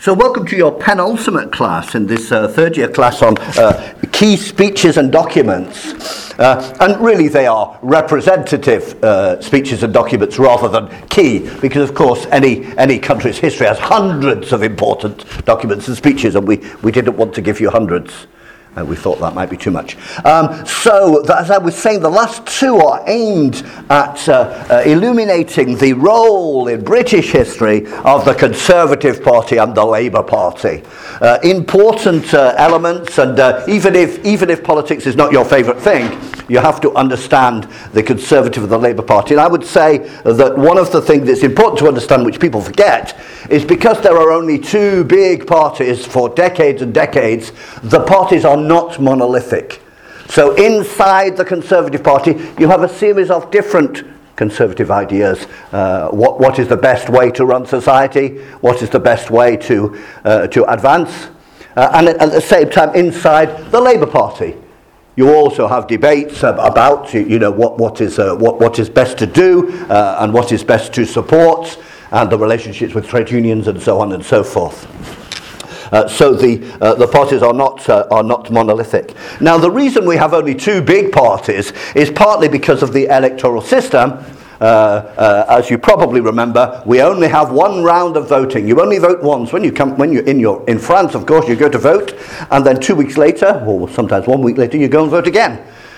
So welcome to your penultimate class in this third year class on key speeches and documents. And really they are representative speeches and documents rather than key, because of course any country's history has hundreds of important documents and speeches, and we didn't want to give you hundreds. We thought that might be too much. As I was saying, the last two are aimed at illuminating the role in British history of the Conservative Party and the Labour Party. Important elements, and even if politics is not your favourite thing, you have to understand the Conservative and the Labour Party. And I would say that one of the things that's important to understand, which people forget, is because there are only two big parties for decades and decades, the parties are not monolithic. So inside the Conservative Party, you have a series of different conservative ideas. What is the best way to run society? What is the best way to advance? And at the same time, inside the Labour Party, you also have debates about what is best to do and what is best to support, and the relationships with trade unions and so on and so forth. So the parties are not monolithic. Now, the reason we have only two big parties is partly because of the electoral system. As you probably remember, we only have one round of voting. You only vote once. When you're in France, of course, you go to vote, and then 2 weeks later, or sometimes 1 week later, you go and vote again.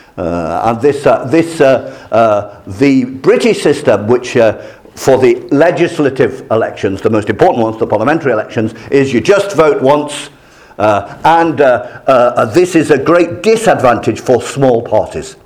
The British system, which for the legislative elections, the most important ones, the parliamentary elections, is you just vote once, and this is a great disadvantage for small parties.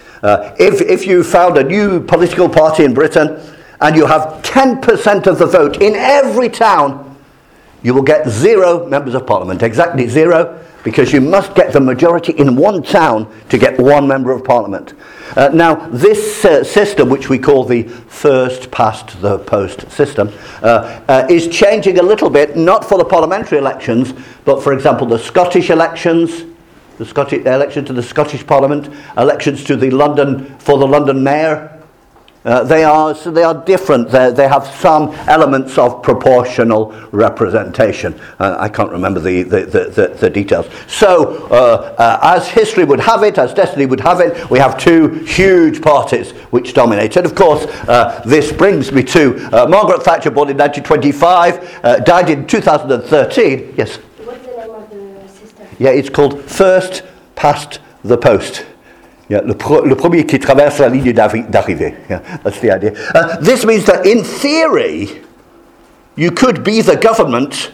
If you found a new political party in Britain and you have 10% of the vote in every town, you will get 0 members of parliament, exactly 0, because you must get the majority in one town to get 1 member of parliament. Now, this system, which we call the first past the post system, is changing a little bit, not for the parliamentary elections, but for example the Scottish elections, the election to the Scottish Parliament, elections to the London Mayor. They are different. They have some elements of proportional representation. I can't remember the details. So, as history would have it, as destiny would have it, we have two huge parties which dominate. And of course, this brings me to Margaret Thatcher, born in 1925, died in 2013. Yes. What's the name of the system? Yeah, it's called First Past the Post. Yeah, le premier qui traverse la ligne d'arrivée. Yeah, that's the idea. This means that in theory, you could be the government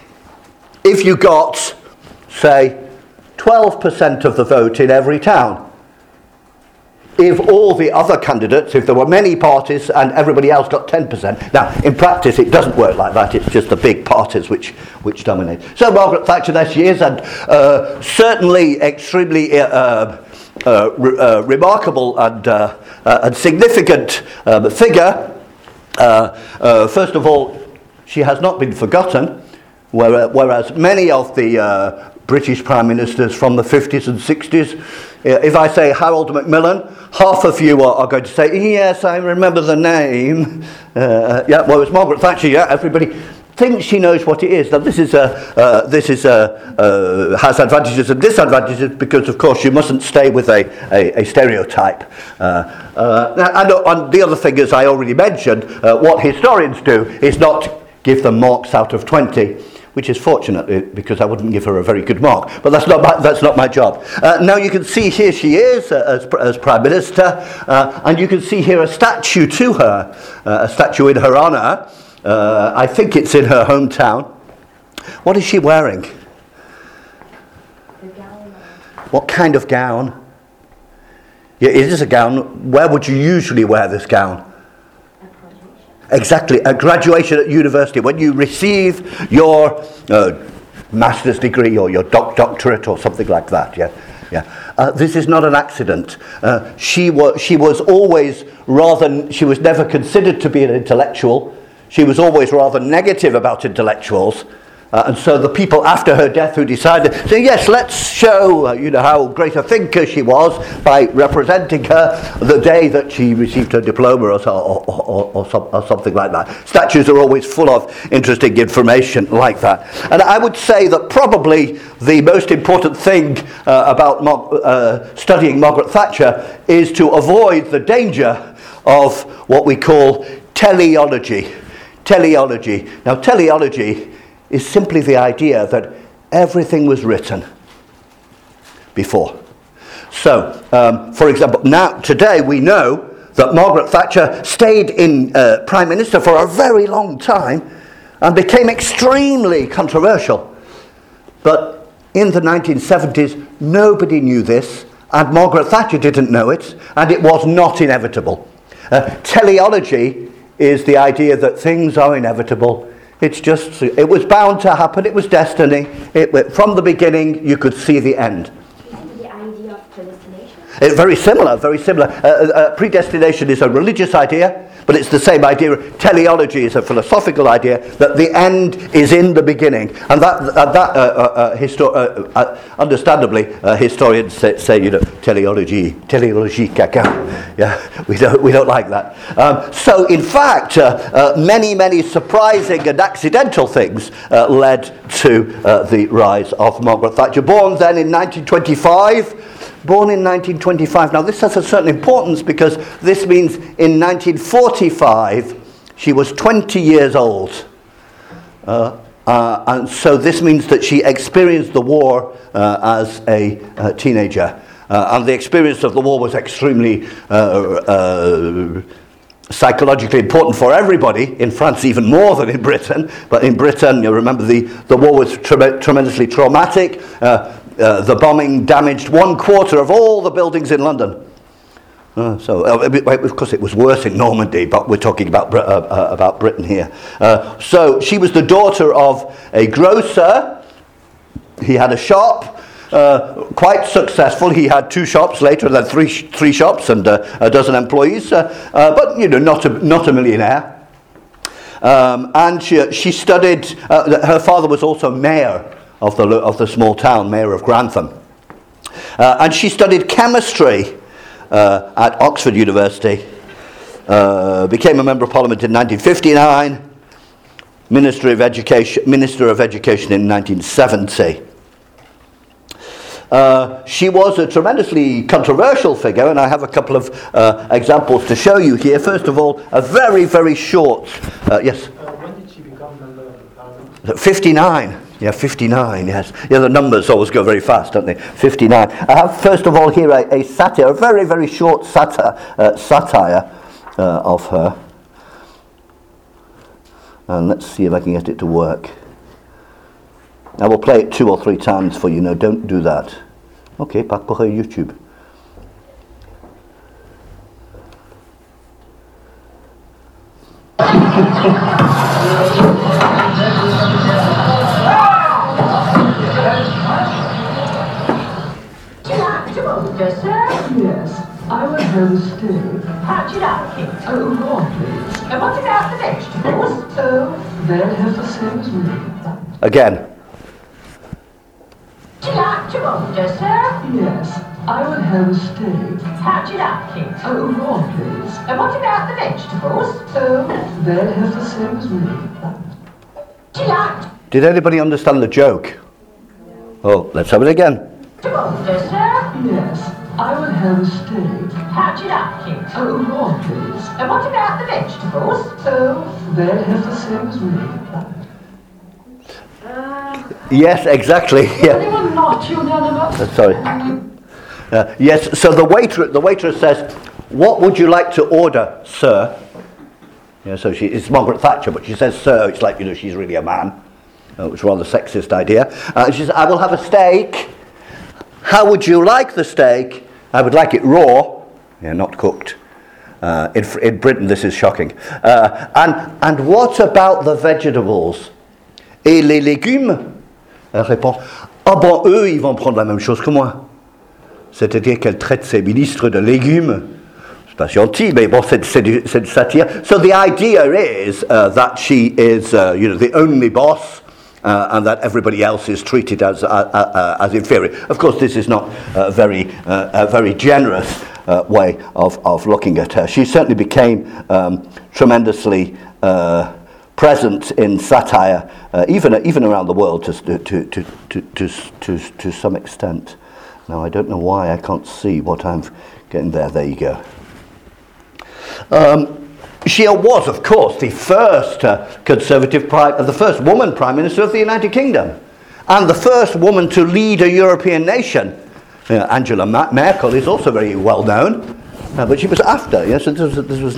if you got, say, 12% of the vote in every town. If all the other candidates, if there were many parties and everybody else got 10%. Now, in practice, it doesn't work like that. It's just the big parties which dominate. So Margaret Thatcher, there she is, and certainly extremely remarkable and significant figure. First of all, she has not been forgotten, whereas many of the British Prime Ministers from the 50s and 60s, if I say Harold Macmillan, half of you are going to say, yes, I remember the name. Whereas Margaret Thatcher, everybody thinks she knows what it is. Now this has advantages and disadvantages, because of course you mustn't stay with a stereotype. And the other thing, as I already mentioned, what historians do is not give them marks out of 20, which is fortunate, because I wouldn't give her a very good mark. But that's not my job. Now you can see here she is as Prime Minister, and you can see here a statue to her, a statue in her honour. I think it's in her hometown. What is she wearing? The gown. What kind of gown? Yeah, it is a gown. Where would you usually wear this gown? Exactly, a graduation at university, when you receive your master's degree or your doctorate or something like that. This is not an accident. She was never considered to be an intellectual. She was always rather negative about intellectuals. And so the people after her death who decided, so yes, let's show how great a thinker she was by representing her the day that she received her diploma or something like that. Statues are always full of interesting information like that. And I would say that probably the most important thing about studying Margaret Thatcher is to avoid the danger of what we call teleology. Teleology. Now, teleology is simply the idea that everything was written before. So, for example, now today we know that Margaret Thatcher stayed in Prime Minister for a very long time and became extremely controversial. But in the 1970s, nobody knew this, and Margaret Thatcher didn't know it, and it was not inevitable. Teleology is the idea that things are inevitable. It was bound to happen, it was destiny. From the beginning, you could see the end. Isn't the idea of predestination? It's very similar, very similar. Predestination is a religious idea, but it's the same idea. Teleology is a philosophical idea that the end is in the beginning. And understandably, historians say, teleology, caca. Yeah, we don't like that. So, in fact, many surprising and accidental things led to the rise of Margaret Thatcher. Born then in 1925. Born in 1925. Now, this has a certain importance because this means in 1945 she was 20 years old. And so this means that she experienced the war as a teenager. And the experience of the war was extremely psychologically important for everybody, in France even more than in Britain. But in Britain, you remember the war was tremendously traumatic. The bombing damaged 1/4 of all the buildings in London. Of course, it was worse in Normandy, but we're talking about Britain here. So she was the daughter of a grocer. He had a shop, quite successful. He had 2 shops later, then three shops and a dozen employees, but not a millionaire. And she studied. Her father was also mayor of the small town, mayor of Grantham. And she studied chemistry at Oxford University, became a Member of Parliament in 1959, Minister of Education in 1970. She was a tremendously controversial figure, and I have a couple of examples to show you here. First of all, a very, very short... yes? When did she become Member of the Parliament? 59. Yeah, 59, yes. Yeah, the numbers always go very fast, don't they? 59. I have, first of all, here a satire, a very, very short satire of her. And let's see if I can get it to work. I will play it 2 or 3 times for you. No, don't do that. Okay, pas pour YouTube. Yes, I would have a steak. How'd you like it? Oh, raw, please. And what about the vegetables? Oh, they'll have the same as me. Again. Would you like to order, sir? Yes, I would have a steak. How'd you like it? Oh, raw, please. And what about the vegetables? Oh, they'll have the same as me. Would you like Did anybody understand the joke? Oh, let's have it again. to order, sir? Yes, I would have a steak. How'd you like it? Oh, raw, please. And what about the vegetables? Oh, they'll have the same as me. Yes, exactly. Yeah. Anyone not unanimous? Sorry. Yes, so the waitress says, "What would you like to order, sir?" Yeah, so it's Margaret Thatcher, but she says sir. It's like, she's really a man. It's a rather sexist idea. She says, "I will have a steak. How would you like the steak?" "I would like it raw." Yeah, not cooked. In Britain, this is shocking. And what about the vegetables? Et les légumes? Elle répond, "Ah bon, eux, ils vont prendre la même chose que moi." C'est-à-dire qu'elle traite ses ministres de légumes. C'est pas gentil, mais bon, c'est du satire. So the idea is that she is, the only boss, and that everybody else is treated as inferior. Of course, this is not a very generous way of looking at her. She certainly became tremendously present in satire, even around the world to some extent. Now, I don't know why I can't see what I'm getting there. There you go. She was, of course, the first the first woman Prime Minister of the United Kingdom, and the first woman to lead a European nation. Angela Merkel is also very well known, but she was after. Yes, this was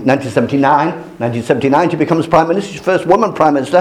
1979. She becomes Prime Minister, she's first woman Prime Minister,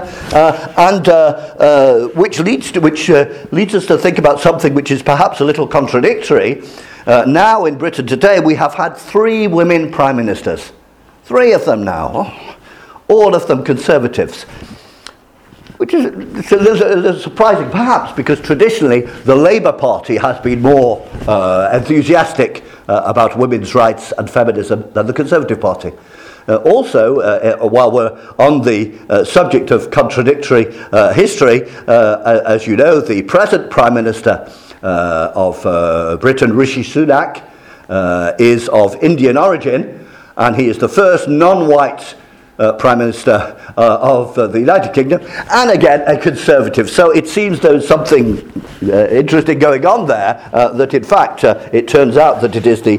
which leads us to think about something which is perhaps a little contradictory. Now in Britain today, we have had 3 women Prime Ministers. 3 of them now, all of them Conservatives, which is a little surprising, perhaps, because traditionally the Labour Party has been more enthusiastic about women's rights and feminism than the Conservative Party. Also, while we're on the subject of contradictory history, as you know, the present Prime Minister of Britain, Rishi Sunak, is of Indian origin, and he is the first non-white Prime Minister of the United Kingdom, and again a Conservative. So it seems there's something interesting going on there, that in fact it turns out that it is the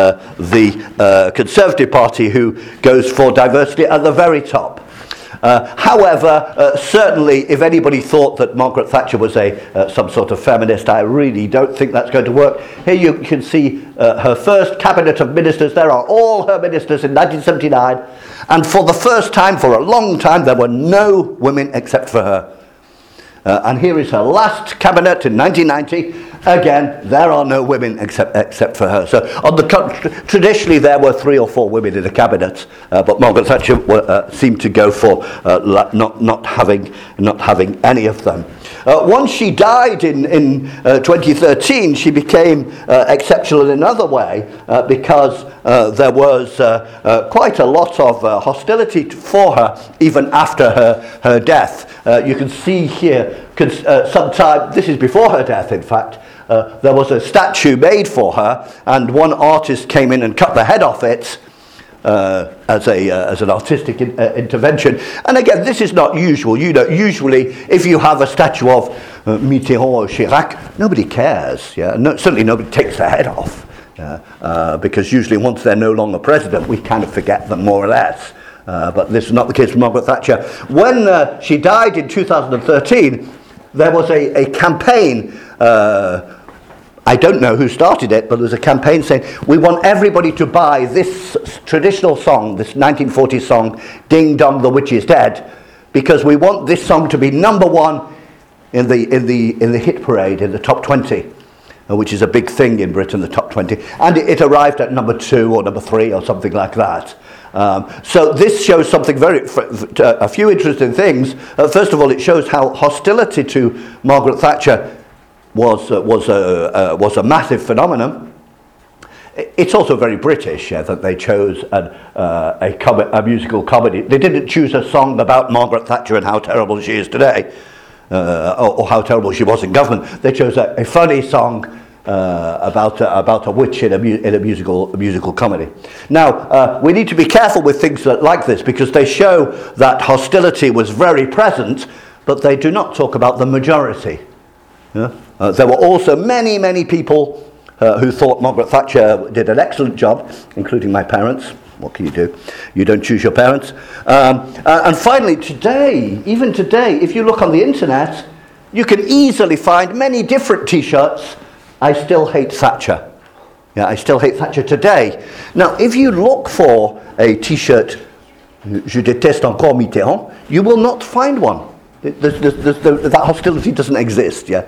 Conservative Party who goes for diversity at the very top. However, certainly if anybody thought that Margaret Thatcher was some sort of feminist, I really don't think that's going to work. Here you can see her first cabinet of ministers. There are all her ministers in 1979, and for the first time for a long time there were no women except for her. And here is her last cabinet in 1990. Again, there are no women except for her. So, traditionally, there were 3 or 4 women in the cabinet, but Margaret Thatcher seemed to go for not having any of them. Once she died in 2013, she became exceptional in another way because there was quite a lot of hostility for her even after her death. You can see here, sometime, this is before her death in fact, there was a statue made for her, and one artist came in and cut the head off it as an artistic intervention. And again, this is not usual. You know, usually if you have a statue of Mitterrand or Chirac, nobody cares. Yeah, certainly nobody takes their head off, because usually once they're no longer president, we kind of forget them more or less. But this is not the case with Margaret Thatcher. When she died in 2013, there was a campaign. I don't know who started it, but there was a campaign saying, we want everybody to buy this traditional song, this 1940s song, Ding Dong the Witch is Dead, because we want this song to be number 1 in the hit parade, in the top 20, which is a big thing in Britain, the top 20. And it arrived at number 2 or number 3 or something like that. So this shows something a few interesting things. First of all, it shows how hostility to Margaret Thatcher was a massive phenomenon. It's also very British that they chose a musical comedy. They didn't choose a song about Margaret Thatcher and how terrible she is today, or how terrible she was in government. They chose a funny song about a witch in a musical comedy. Now, we need to be careful with things like this because they show that hostility was very present, but they do not talk about the majority. Yeah? There were also many people who thought Margaret Thatcher did an excellent job, including my parents. What can you do? You don't choose your parents. And finally, even today, if you look on the internet, you can easily find many different T-shirts. I still hate Thatcher. Yeah, I still hate Thatcher today. Now, if you look for a T-shirt, Je déteste encore Mitterrand, you will not find one. That hostility doesn't exist, yeah,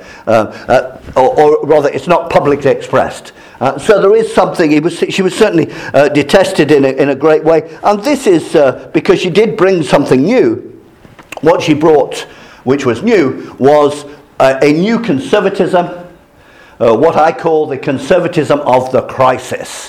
or rather, it's not publicly expressed. So there is something. She was certainly detested in a great way, and this is because she did bring something new. What she brought, which was new, was a new conservatism, what I call the conservatism of the crisis.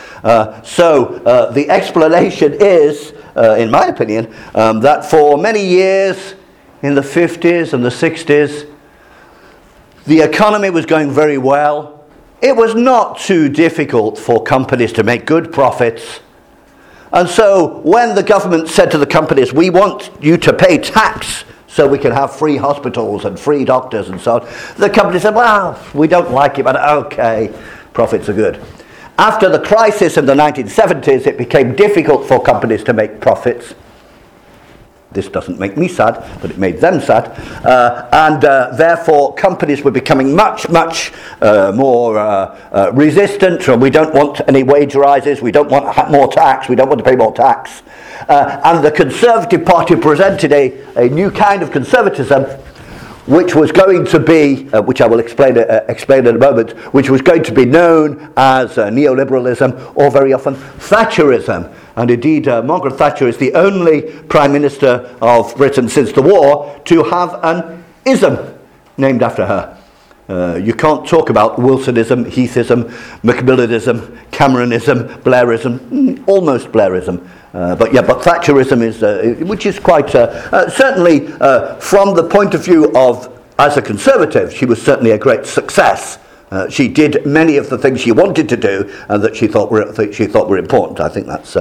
So the explanation is, in my opinion, that for many years in the 50s and the 60s. The economy was going very well. It was not too difficult for companies to make good profits. And so when the government said to the companies, we want you to pay tax so we can have free hospitals and free doctors and so on, the company said, well, we don't like it, but okay, profits are good. After the crisis in the 1970s, it became difficult for companies to make profits. This doesn't make me sad, but it made them sad. And therefore, companies were becoming much more resistant. We don't want any wage rises. We don't want more tax. We don't want to pay more tax. And the Conservative Party presented a new kind of conservatism, which was going to be, which I will explain in a moment, which was going to be known as neoliberalism, or very often Thatcherism. And indeed, Margaret Thatcher is the only Prime Minister of Britain since the war to have an ism named after her. You can't talk about Wilsonism, Heathism, Macmillanism, Cameronism, Blairism, almost Blairism. But Thatcherism is, which is quite, certainly from the point of view of, as a Conservative, she was certainly a great success. She did many of the things she wanted to do and that she thought were important. I think that's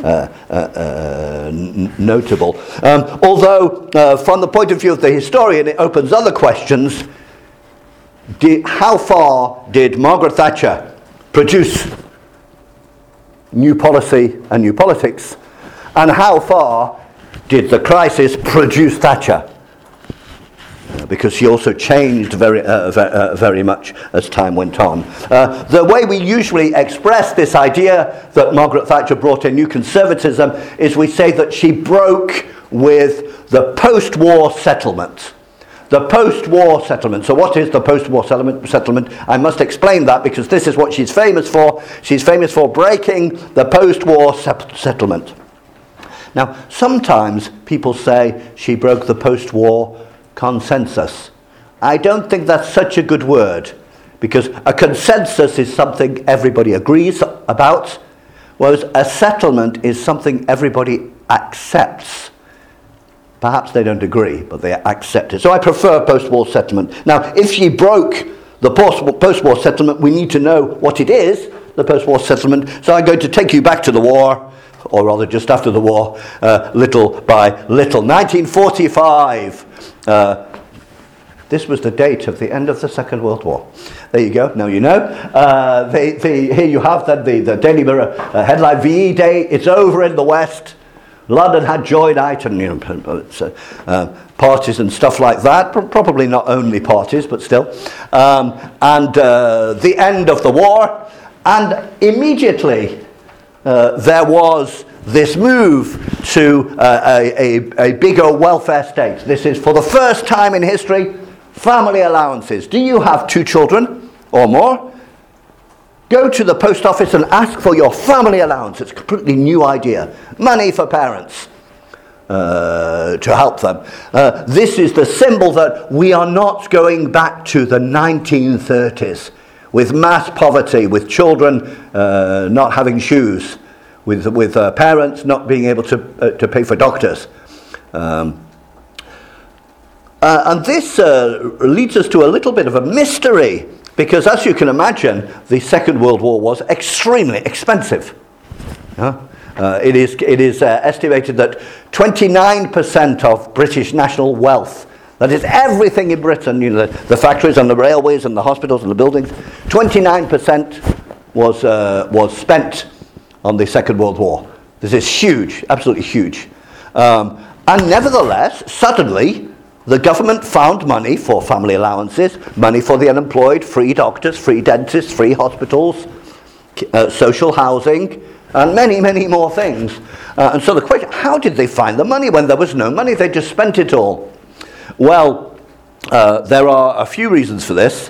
notable. Although, from the point of view of the historian, it opens other questions. How far did Margaret Thatcher produce new policy and new politics? And how far did the crisis produce Thatcher? Because she also changed very much as time went on. The way we usually express this idea that Margaret Thatcher brought in new conservatism is we say that she broke with the post-war settlement. The post-war settlement. So what is the post-war settlement? I must explain that because this is what she's famous for. She's famous for breaking the post-war settlement. Now, sometimes people say she broke the post-war consensus. I don't think that's such a good word, because a consensus is something everybody agrees about, whereas a settlement is something everybody accepts. Perhaps they don't agree, but they accept it. So I prefer post-war settlement. Now, if she broke the post-war settlement, we need to know what it is, the post-war settlement. So I'm going to take you back to the war, or rather just after the war, little by little. 1945. This was the date of the end of the Second World War. There you go. Now you know. Here you have the Daily Mirror headline: VE Day. It's over in the West. London had joy night and parties and stuff like that. Probably not only parties, but still. And the end of the war. And immediately there was this move to a bigger welfare state. This is for the first time in history, family allowances. Do you have 2 children or more? Go to the post office and ask for your family allowance. It's a completely new idea. Money for parents to help them. This is the symbol that we are not going back to the 1930s with mass poverty, with children not having shoes, with parents not being able to pay for doctors. And this leads us to a little bit of a mystery, because as you can imagine, the Second World War was extremely expensive. It is estimated that 29% of British national wealth, that is everything in Britain, the factories and the railways and the hospitals and the buildings, 29% was spent on the Second World War. This is huge, absolutely huge. And nevertheless, suddenly, the government found money for family allowances, money for the unemployed, free doctors, free dentists, free hospitals, social housing, and many, many more things. And so the question, how did they find the money when there was no money? They just spent it all. Well, there are a few reasons for this.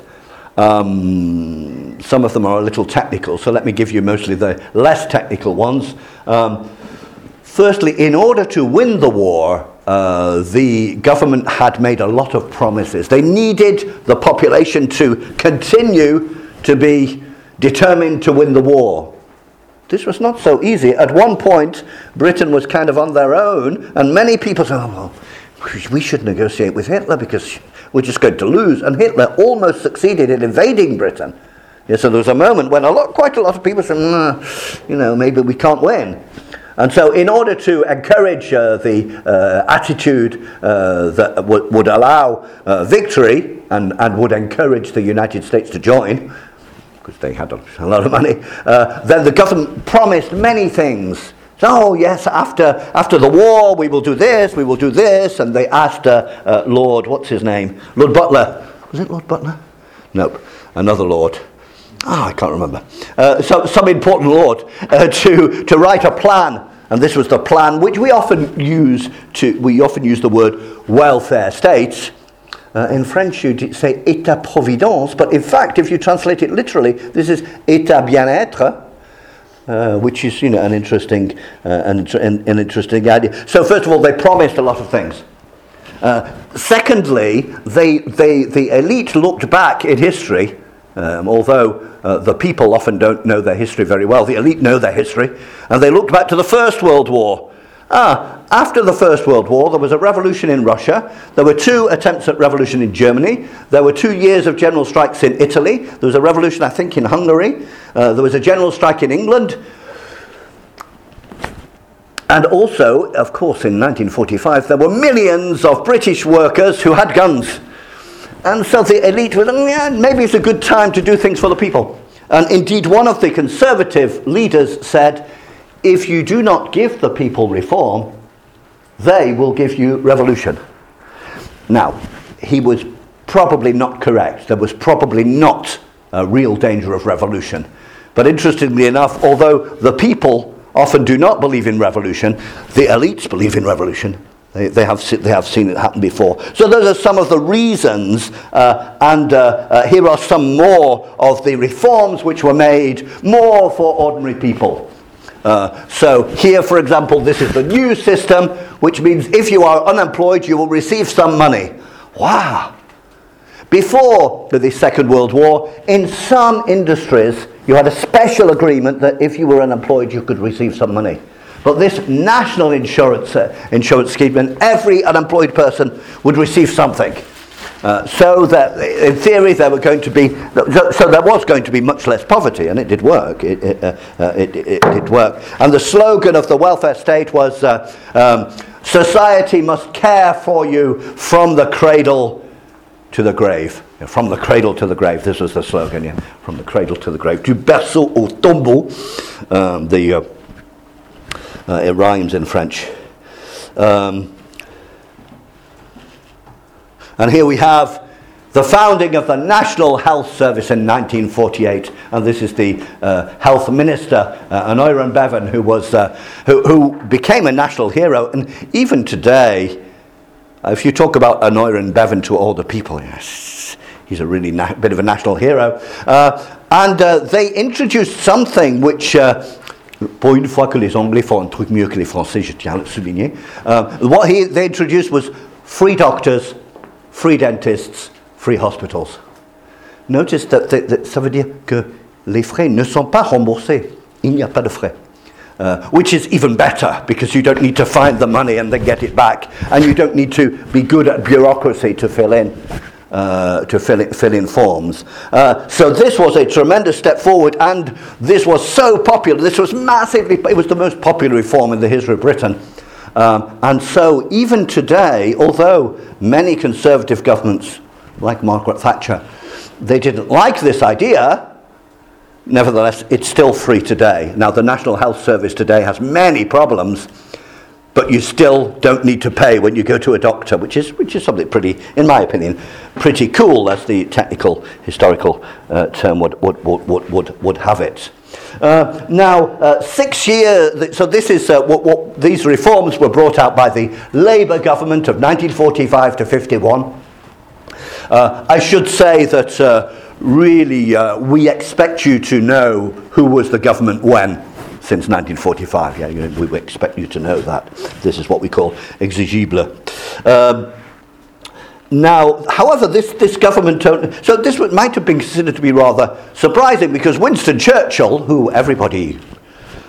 Some of them are a little technical, so let me give you mostly the less technical ones. Firstly, in order to win the war, the government had made a lot of promises. They needed the population to continue to be determined to win the war. This was not so easy. At one point, Britain was kind of on their own, and many people said, oh, well, we should negotiate with Hitler because we're just going to lose. And Hitler almost succeeded in invading Britain. Yeah, so there was a moment when quite a lot of people said, maybe we can't win. And so in order to encourage the attitude that would allow victory and would encourage the United States to join, because they had a lot of money, then the government promised many things. So, yes, after the war, we will do this, and they asked Lord, what's his name? Lord Butler. Was it Lord Butler? Nope, another Lord. I can't remember. Some important Lord to write a plan, and this was the plan which we often use the word welfare state. In French, you'd say État-providence, but in fact, if you translate it literally, this is État bien-être. Which is, an interesting, an interesting idea. So, first of all, they promised a lot of things. Secondly, the elite looked back in history, although the people often don't know their history very well. The elite know their history, and they looked back to the First World War. After the First World War, there was a revolution in Russia. There were 2 attempts at revolution in Germany. There were 2 years of general strikes in Italy. There was a revolution, I think, in Hungary. There was a general strike in England. And also, of course, in 1945, there were millions of British workers who had guns. And so the elite was, maybe it's a good time to do things for the people. And indeed, one of the conservative leaders said, if you do not give the people reform, they will give you revolution. Now, he was probably not correct. There was probably not a real danger of revolution. But interestingly enough, although the people often do not believe in revolution, the elites believe in revolution. They have seen it happen before. So those are some of the reasons, and here are some more of the reforms which were made more for ordinary people. So here, for example, this is the new system, which means if you are unemployed, you will receive some money. Wow! Before the Second World War, in some industries, you had a special agreement that if you were unemployed, you could receive some money. But this national insurance scheme, and every unemployed person would receive something. So that, in theory, there was going to be much less poverty, and it did work. It did work. And the slogan of the welfare state was, society must care for you from the cradle to the grave. From the cradle to the grave. This was the slogan, from the cradle to the grave. Du berceau au tombeau. It rhymes in French. And here we have the founding of the National Health Service in 1948, and this is the health minister, Aneurin Bevan, who became a national hero. And even today, if you talk about Aneurin Bevan to older people, yes, he's a really bit of a national hero. And they introduced something which, pour une fois que les Anglais font un truc mieux que les Français, je tiens à le souligner, what they introduced was free doctors, free dentists, free hospitals. Notice that ça veut dire que les frais ne sont pas remboursés. Il n'y a pas de frais. Which is even better, because you don't need to find the money and then get it back, and you don't need to be good at bureaucracy to fill in forms. So this was a tremendous step forward, and this was so popular. This was it was the most popular reform in the history of Britain. And so even today, although many conservative governments, like Margaret Thatcher, they didn't like this idea, nevertheless, it's still free today. Now, the National Health Service today has many problems, but you still don't need to pay when you go to a doctor, which is something pretty, in my opinion, pretty cool, as the technical historical term would have it. Now, 6 years. So this is what these reforms were brought out by the Labour government of 1945 to 51. I should say that really we expect you to know who was the government when. Since 1945, we expect you to know that. This is what we call exigible. Now, however, this government... So this might have been considered to be rather surprising, because Winston Churchill, who everybody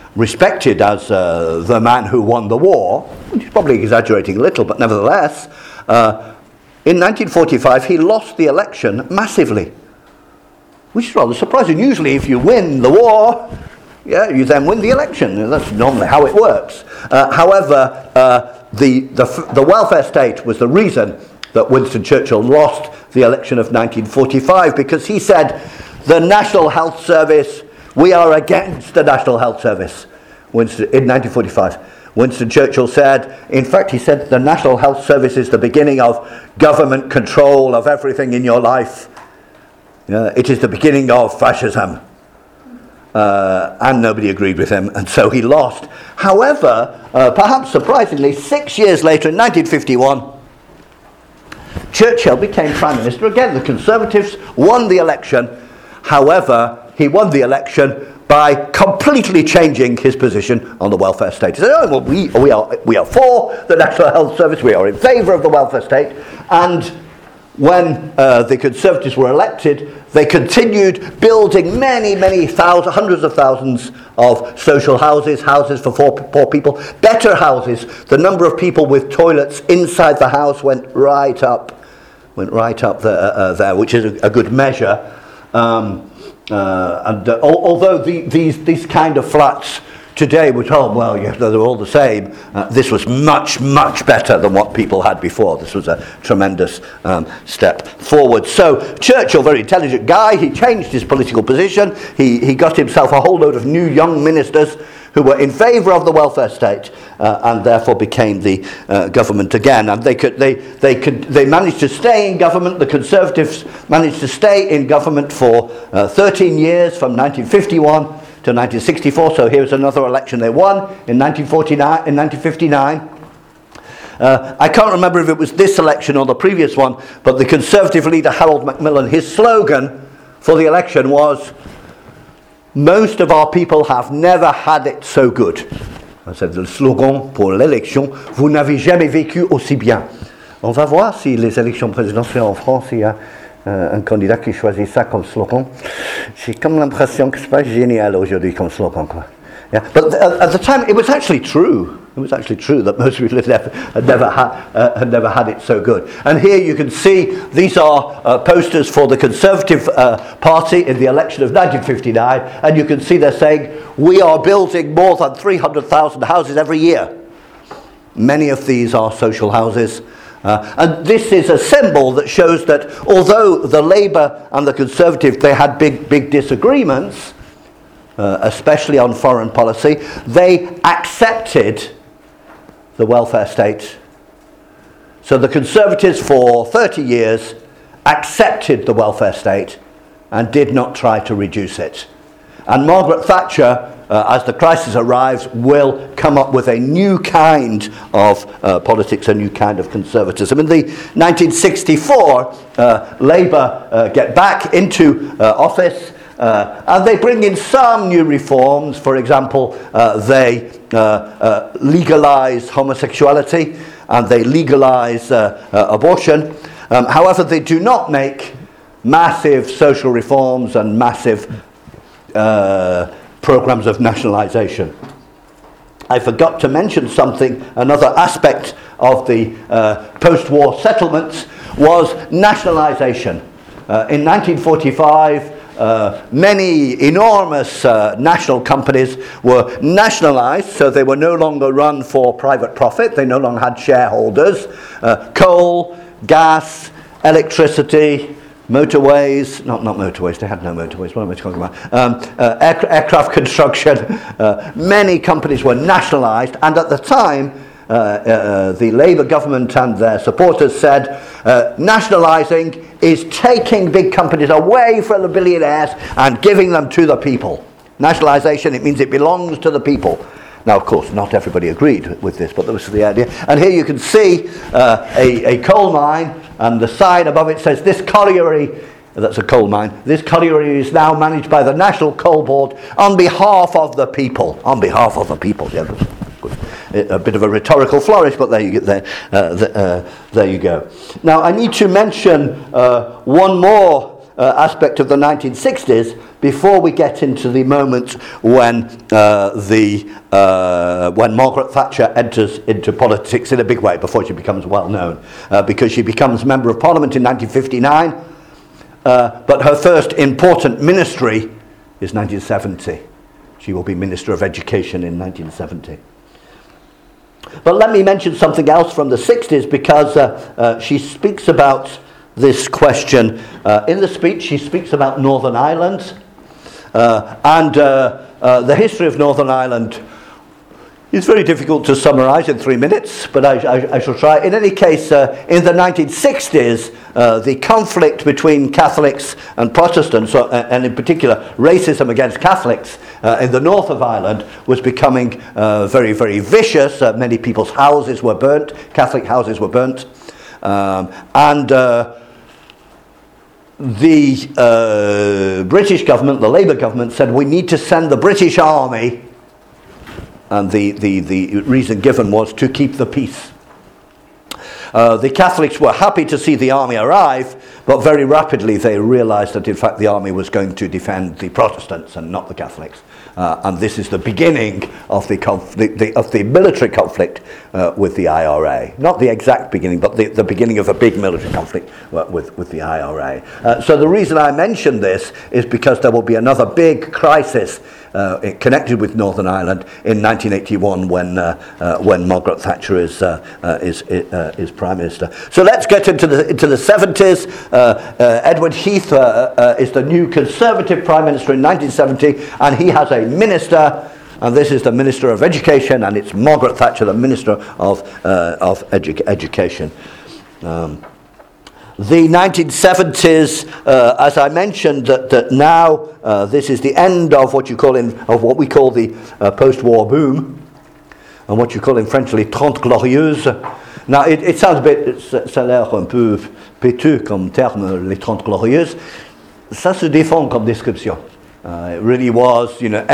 respected as the man who won the war, which is probably exaggerating a little, but nevertheless, In 1945, he lost the election massively, which is rather surprising. Usually, if you win the war, you then win the election. That's normally how it works. However, the welfare state was the reason that Winston Churchill lost the election of 1945, because he said, the National Health Service, we are against the National Health Service. In 1945. Winston Churchill said, in fact, he said, the National Health Service is the beginning of government control of everything in your life. It is the beginning of fascism. And nobody agreed with him, and so he lost. However, perhaps surprisingly, 6 years later, in 1951, Churchill became Prime Minister again. The Conservatives won the election. However, he won the election by completely changing his position on the welfare state. He said, well, we are for the National Health Service, we are in favour of the welfare state. And when the Conservatives were elected, they continued building many thousands, hundreds of thousands of social houses for poor people, better houses. The number of people with toilets inside the house went right up there, which is a good measure. Although these kind of flats today were told, they're all the same, this was much better than what people had before. This was a tremendous step forward. So Churchill, very intelligent guy, he changed his political position. He got himself a whole load of new young ministers who were in favour of the welfare state, and therefore became the government again. And they managed to stay in government. The Conservatives managed to stay in government for 13 years, from 1951 to 1964. So here's another election they won in 1959. I can't remember if it was this election or the previous one, but the Conservative leader Harold Macmillan, his slogan for the election was, most of our people have never had it so good. C'est le slogan pour l'élection. Vous n'avez jamais vécu aussi bien. On va voir si les élections présidentielles en France, il y a un candidat qui choisit ça comme slogan. J'ai comme l'impression que c'est pas génial aujourd'hui comme slogan, quoi. Yeah. But at the time, it was actually true. It was actually true that most people had never had it so good. And here you can see these are posters for the Conservative Party in the election of 1959, and you can see they're saying, we are building more than 300,000 houses every year. Many of these are social houses. And this is a symbol that shows that although the Labour and the Conservative, they had big disagreements, especially on foreign policy, they accepted the welfare state. So the Conservatives for 30 years accepted the welfare state and did not try to reduce it. And Margaret Thatcher, as the crisis arrives, will come up with a new kind of politics, a new kind of conservatism. In the 1964, Labour get back into office, and they bring in some new reforms. For example, they legalise homosexuality and they legalise abortion. However, they do not make massive social reforms and massive programs of nationalisation. I forgot to mention something. Another aspect of the post-war settlements was nationalisation. In 1945, many enormous national companies were nationalised, so they were no longer run for private profit. They no longer had shareholders. Coal, gas, electricity, motorways, not motorways, they had no motorways, what am I talking about? Aircraft construction, many companies were nationalised, and at the time, the Labour government and their supporters said, nationalising is taking big companies away from the billionaires and giving them to the people. Nationalisation, it means it belongs to the people. Now, of course, not everybody agreed with this, but that was the idea. And here you can see a coal mine, and the sign above it says, this colliery, that's a coal mine, this colliery is now managed by the National Coal Board on behalf of the people. On behalf of the people, yeah, that's good. A bit of a rhetorical flourish, but there you go. Now, I need to mention one more aspect of the 1960s, before we get into the moment when when Margaret Thatcher enters into politics in a big way, before she becomes well known, because she becomes Member of Parliament in 1959, but her first important ministry is 1970. She will be Minister of Education in 1970. But let me mention something else from the 60s, because she speaks about this question. In the speech, she speaks about Northern Ireland. And the history of Northern Ireland is very difficult to summarise in 3 minutes, but I shall try. In any case, in the 1960s, the conflict between Catholics and Protestants, and in particular racism against Catholics in the north of Ireland, was becoming very, very vicious. Many people's houses were burnt, Catholic houses were burnt. The British government, the Labour government, said we need to send the British Army, and the reason given was to keep the peace. The Catholics were happy to see the army arrive, but very rapidly they realised that in fact the army was going to defend the Protestants and not the Catholics. And this is the beginning of the military conflict with the IRA. Not the exact beginning, but the beginning of a big military conflict with the IRA. So the reason I mention this is because there will be another big crisis connected with Northern Ireland in 1981 when Margaret Thatcher is Prime Minister. So let's get into the 70s. Edward Heath is the new Conservative Prime Minister in 1970, and he has a minister, and this is the Minister of Education, and it's Margaret Thatcher, the Minister of Education. The 1970s, as I mentioned, that now this is the end of what we call the post-war boom, and what you call in French les Trente Glorieuses. Now it sounds a bit, ça a l'air un peu péteux comme terme, les Trente Glorieuses. Ça se défend comme description. It really was,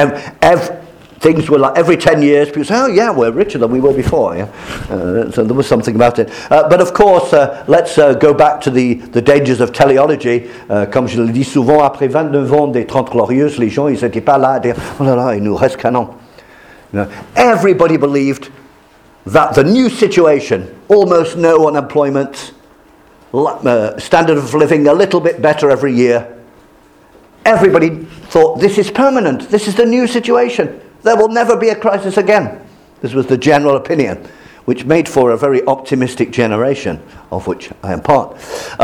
things were like every 10 years, people say, oh yeah, we're richer than we were before. Yeah? So there was something about it. But of course, let's go back to the dangers of teleology. Comme je le dis souvent, après 29 ans des 30 Glorieuses, les gens, ils n'étaient pas là à dire, oh là là, il nous reste qu'un an. Everybody believed that the new situation, almost no unemployment, standard of living a little bit better every year, everybody thought this is permanent, this is the new situation. There will never be a crisis again. This was the general opinion, which made for a very optimistic generation, of which I am part.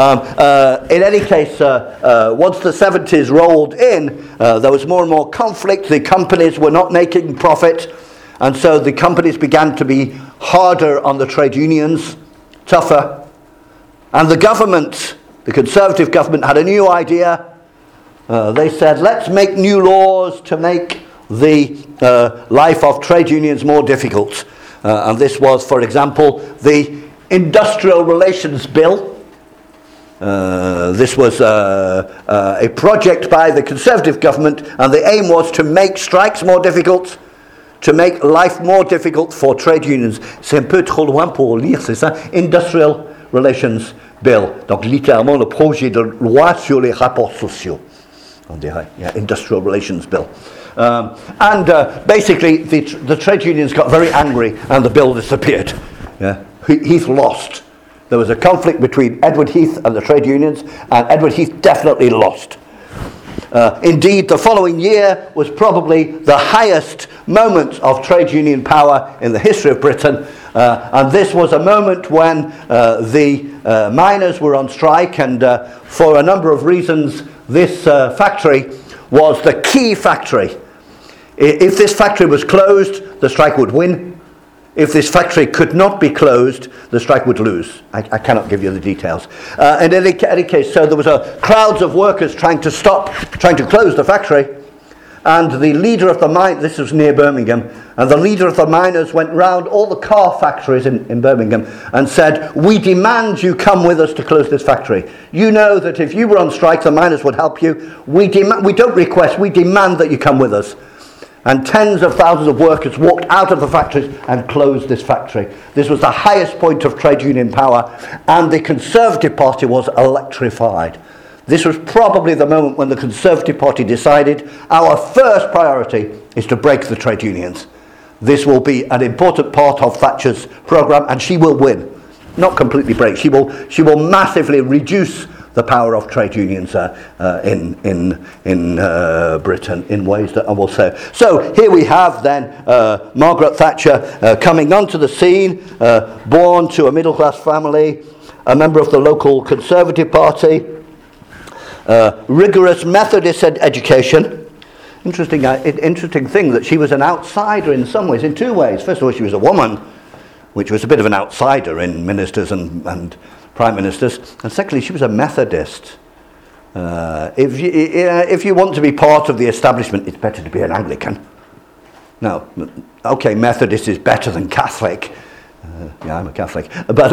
In any case, once the 70s rolled in, there was more and more conflict. The companies were not making profit, and so the companies began to be harder on the trade unions, tougher. And the government, the Conservative government, had a new idea. They said, let's make new laws to make the life of trade unions more difficult. And this was, for example, the Industrial Relations Bill. This was a project by the Conservative government, and the aim was to make strikes more difficult, to make life more difficult for trade unions. C'est un peu trop loin pour lire, c'est ça? Industrial Relations Bill. Donc littéralement le projet de loi sur les rapports sociaux. On dirait, yeah, Industrial Relations Bill. Basically, the trade unions got very angry and the bill disappeared. Yeah? Heath lost. There was a conflict between Edward Heath and the trade unions, and Edward Heath definitely lost. Indeed, the following year was probably the highest moment of trade union power in the history of Britain, and this was a moment when the miners were on strike, and for a number of reasons, this factory was the key factory. If this factory was closed, the strike would win. If this factory could not be closed, the strike would lose. I cannot give you the details. In any case, so there was crowds of workers trying to close the factory. And the leader of the mine, this was near Birmingham, and the leader of the miners went round all the car factories in Birmingham and said, we demand you come with us to close this factory. You know that if you were on strike, the miners would help you. We don't request, we demand that you come with us. And tens of thousands of workers walked out of the factories and closed this factory. This was the highest point of trade union power, and the Conservative Party was electrified. This was probably the moment when the Conservative Party decided our first priority is to break the trade unions. This will be an important part of Thatcher's programme, and she will win. Not completely break. She will massively reduce the power of trade unions in Britain in ways that I will say. So here we have then Margaret Thatcher coming onto the scene, born to a middle-class family, a member of the local Conservative Party, rigorous Methodist education. Interesting thing that she was an outsider in some ways, in two ways. First of all, she was a woman, which was a bit of an outsider in ministers and prime ministers. And secondly, she was a Methodist. If you want to be part of the establishment, it's better to be an Anglican. Now, okay, Methodist is better than Catholic. Yeah, I'm a Catholic,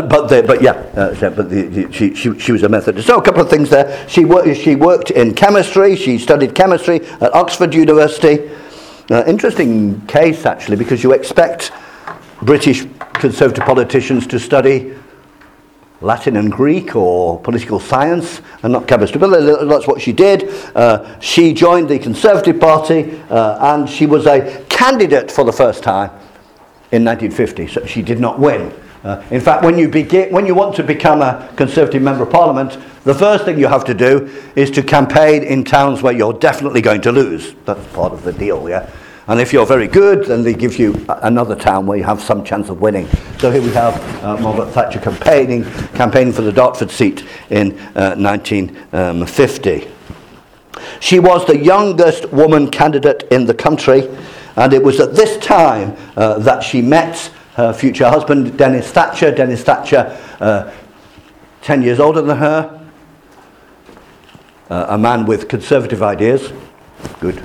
she was a Methodist. So a couple of things there. She worked in chemistry. She studied chemistry at Oxford University. Interesting case actually, because you expect British Conservative politicians to study Latin and Greek or political science and not chemistry, but that's what she did. She joined the Conservative Party and she was a candidate for the first time in 1950, so she did not win. In fact, when you want to become a Conservative Member of Parliament, the first thing you have to do is to campaign in towns where you're definitely going to lose. That's part of the deal, yeah? And if you're very good, then they give you another town where you have some chance of winning. So here we have Margaret Thatcher campaigning for the Dartford seat in 1950. She was the youngest woman candidate in the country, and it was at this time that she met her future husband, Dennis Thatcher. Dennis Thatcher, 10 years older than her, a man with conservative ideas. Good.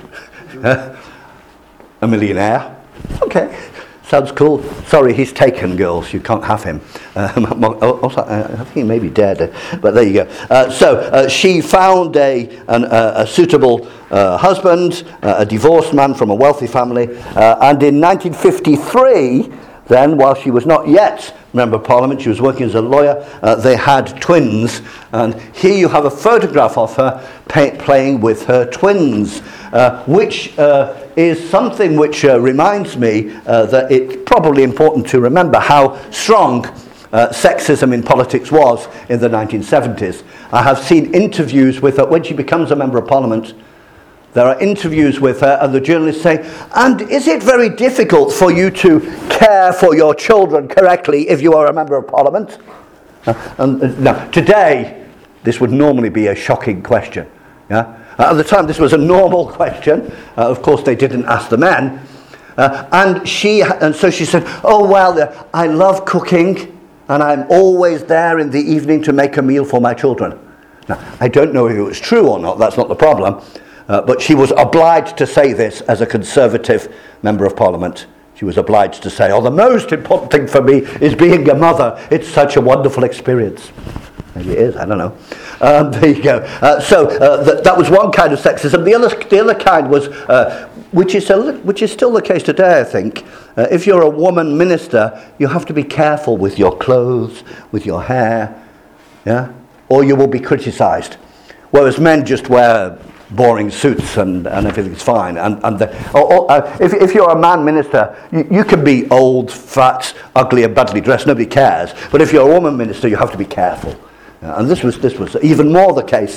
A millionaire. Okay, sounds cool. Sorry, he's taken, girls. You can't have him. I think he may be dead, but there you go. So she found a suitable husband, a divorced man from a wealthy family, and in 1953, then, while she was not yet Member of Parliament, she was working as a lawyer, they had twins, and here you have a photograph of her playing with her twins, which is something which reminds me that it's probably important to remember how strong sexism in politics was in the 1970s. I have seen interviews with her when she becomes a Member of Parliament. There are interviews with her, and the journalists say, and is it very difficult for you to care for your children correctly if you are a Member of Parliament? Now, today, this would normally be a shocking question. Yeah? At the time, this was a normal question. Of course, they didn't ask the men. And so she said, oh, well, I love cooking, and I'm always there in the evening to make a meal for my children. Now, I don't know if it was true or not. That's not the problem. But she was obliged to say this as a Conservative Member of Parliament. She was obliged to say, oh, the most important thing for me is being a mother. It's such a wonderful experience. Maybe it is, I don't know. There you go. That was one kind of sexism. The other kind was, which is still the case today, I think. If you're a woman minister, you have to be careful with your clothes, with your hair, yeah, or you will be criticised. Whereas men just wear boring suits and everything's fine. If you're a man minister, you can be old, fat, ugly and badly dressed, nobody cares. But if you're a woman minister, you have to be careful. And this was even more the case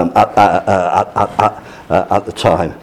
at the time.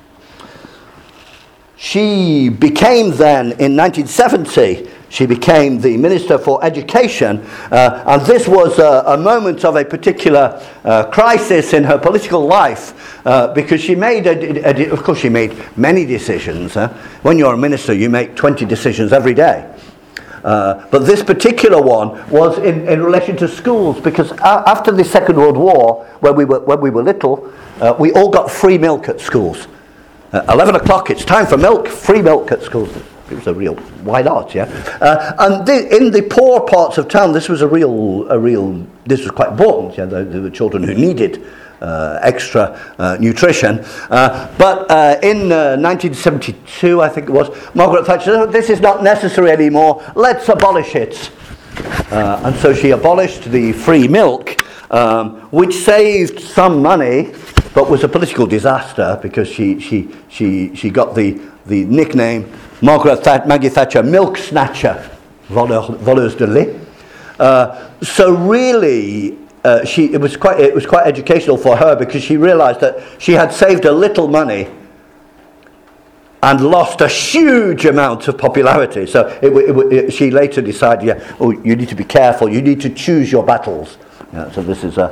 She became then, in 1970, she became the Minister for Education, and this was a moment of a particular crisis in her political life, because she made, of course she made many decisions. When you're a minister, you make 20 decisions every day. But this particular one was in relation to schools, because after the Second World War, when we were little, we all got free milk at schools. 11 o'clock, it's time for milk, free milk at schools. It was a real, why not, yeah? And in the poor parts of town, this was this was quite important. Yeah? There were children who needed extra nutrition. But in 1972, I think it was, Margaret Thatcher said, oh, this is not necessary anymore, let's abolish it. And so she abolished the free milk, which saved some money, but was a political disaster because she got the nickname Maggie Thatcher Milk Snatcher, voleuse de lait. So really, it was quite educational for her because she realised that she had saved a little money and lost a huge amount of popularity. So she later decided, you need to be careful. You need to choose your battles. So this is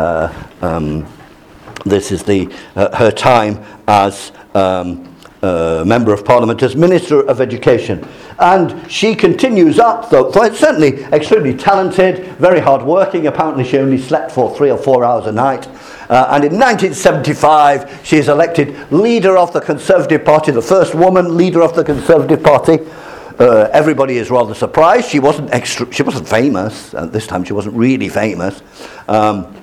her time as Member of Parliament, as Minister of Education. And she continues up, though, certainly extremely talented, very hard-working. Apparently she only slept for 3 or 4 hours a night. And in 1975, she is elected leader of the Conservative Party, the first woman leader of the Conservative Party. Everybody is rather surprised. She wasn't famous at this time. She wasn't really famous, and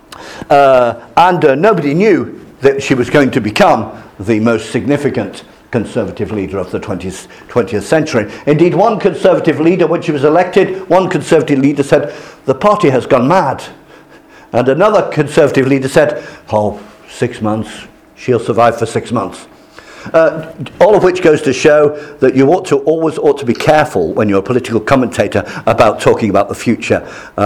nobody knew that she was going to become the most significant Conservative leader of the 20th century. Indeed, one Conservative leader, when she was elected, one Conservative leader said, "The party has gone mad." And another Conservative leader said, 6 months, she'll survive for 6 months. All of which goes to show that you always ought to be careful when you're a political commentator about talking about the future.